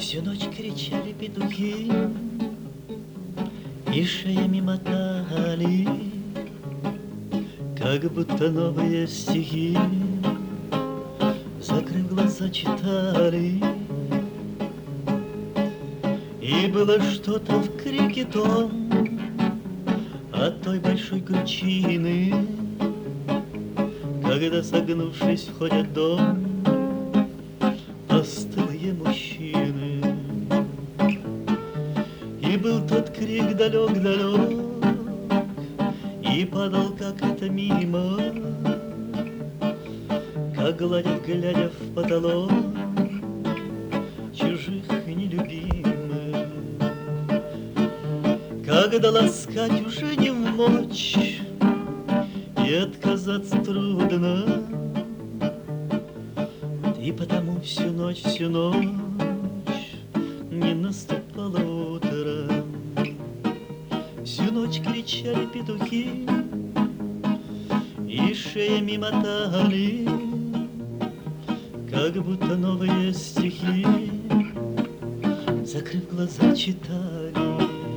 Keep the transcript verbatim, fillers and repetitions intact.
Всю ночь кричали петухи и шеями мотали, как будто новые стихи, закрыв глаза, читали. И было что-то в крике том от той большой кручины, когда, согнувшись, входят в дом постылые мужчины. И был тот крик далек-далек, и падал, как это мимо, как гладят, глядя в потолок, чужих нелюбимых. Когда ласкать уже не вмочь, и отказаться трудно, и потому всю ночь, всю ночь не наступало утро. Всю ночь кричали петухи и шеями мотали, как будто новые стихи, закрыв глаза, читали.